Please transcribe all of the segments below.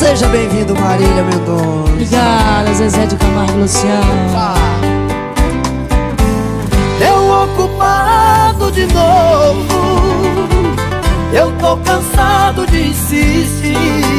Seja bem-vindo, Marília Mendonça. Obrigada, Zezé de Camargo e Luciano. Eu ocupado de novo, eu tô cansado de insistir.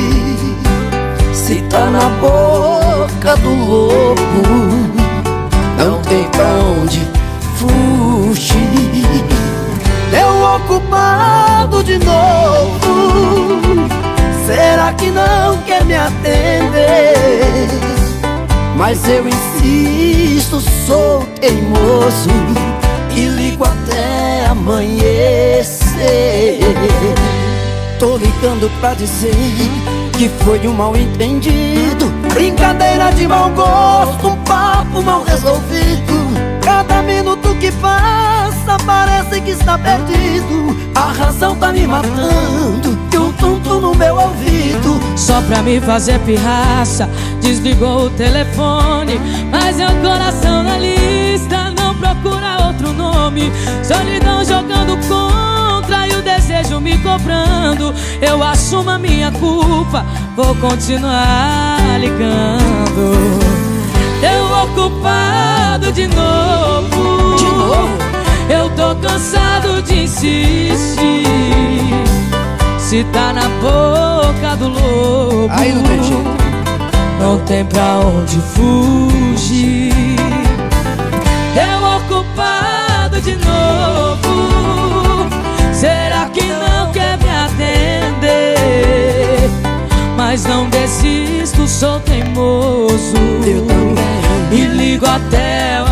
Se tá na boca do lobo, não tem pra onde fugir. Eu ocupado de novo, será que não quer me atender? Mas eu insisto, sou teimoso e ligo até amanhecer. Tô ligando pra dizer que foi um mal entendido, brincadeira de mau gosto, um papo mal resolvido. Cada minuto que passa parece que está perdido. A razão tá me matando e um tonto no meu ouvido. Só pra me fazer pirraça, desligou o telefone, mas é o coração na lista, não procura outro nome. Solidão jogando contra e o desejo me cobrando. Eu assumo a minha culpa, vou continuar ligando. Eu ocupado de novo, eu tô cansado de insistir. Se tá na boca do lobo, aí não tem jeito, não tem pra onde fugir. Eu ocupado de novo, será que não quer me atender? Mas não desisto, sou teimoso, eu também, e ligo até o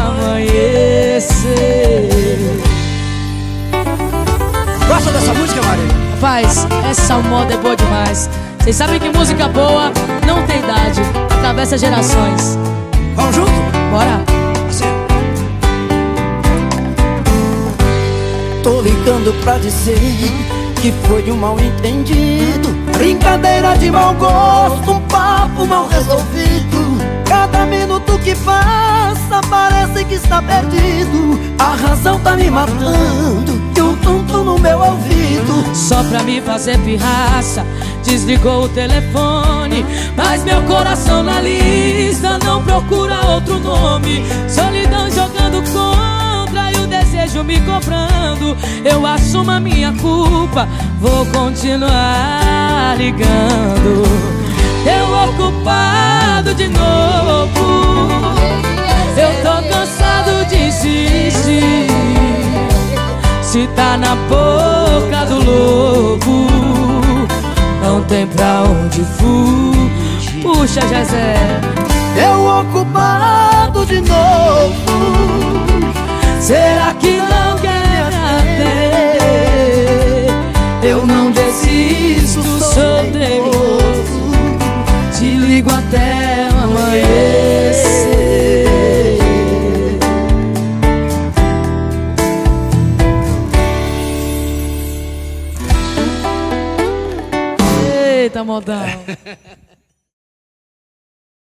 amanhecer. Gosta dessa música, Marília? Rapaz, essa moda é boa demais. Vocês sabem que música boa não tem idade, atravessa gerações. Vamos junto? Bora! Assim. Tô ligando pra dizer que foi um mal entendido, brincadeira de mau gosto, um papo mal resolvido. Cada minuto que passa parece que está perdido. A razão tá me matando e um tonto no meu ouvido. Só pra me fazer pirraça, desligou o telefone, mas meu coração na lista, não procura outro nome. Solidão jogando contra e o desejo me cobrando. Eu assumo a minha culpa, vou continuar ligando. Eu ocupado de novo, eu tô cansado de insistir. Se tá na boca do lobo, não tem pra onde fugir. Puxa, Jezé. Eu ocupado de novo, será que não quer me atender? Eu não desisto, sou teimoso, te ligo até o amanhecer. Eita, modão.